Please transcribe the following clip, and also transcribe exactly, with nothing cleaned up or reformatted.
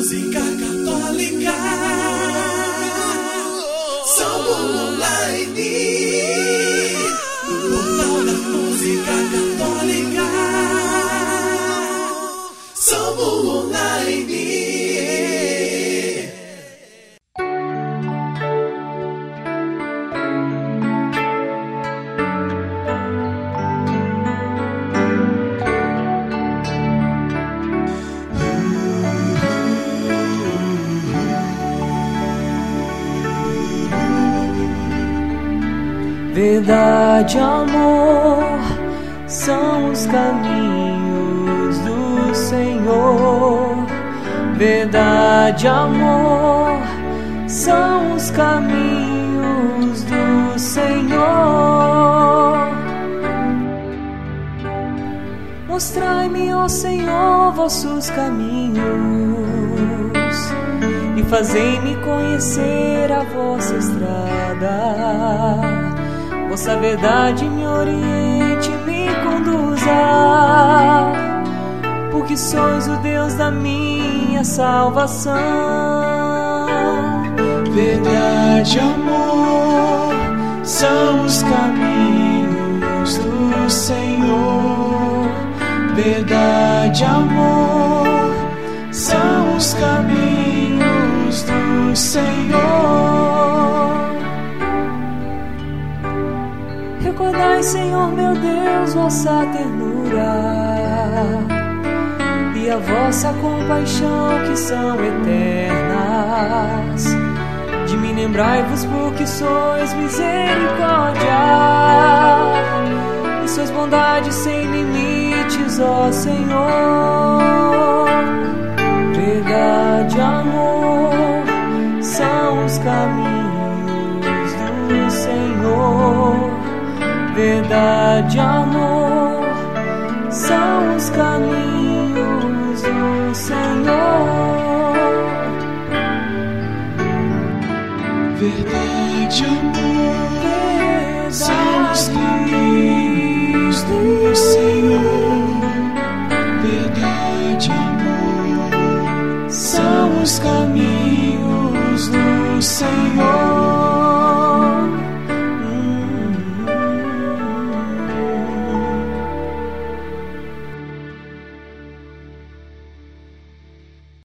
música católica. Somos online. Portal da música católica. Somos online. Verdade, amor, são os caminhos do Senhor. Verdade, amor, são os caminhos do Senhor. Mostrai-me, ó Senhor, vossos caminhos e fazei-me conhecer a vossa estrada. Vossa verdade me oriente, me conduza, porque sois o Deus da minha salvação. Verdade, amor, são os caminhos do Senhor. Verdade, amor, são os caminhos do Senhor. Recordai, Senhor meu Deus, vossa ternura e a vossa compaixão, que são eternas. De mim lembrai-vos, porque sois misericórdia e sois bondade sem limites, ó Senhor. Verdade, amor, são os caminhos do Senhor. Verdade, amor, são os caminhos do Senhor. Verdade, amor, são os caminhos do Senhor. Verdade, amor, são os caminhos do Senhor.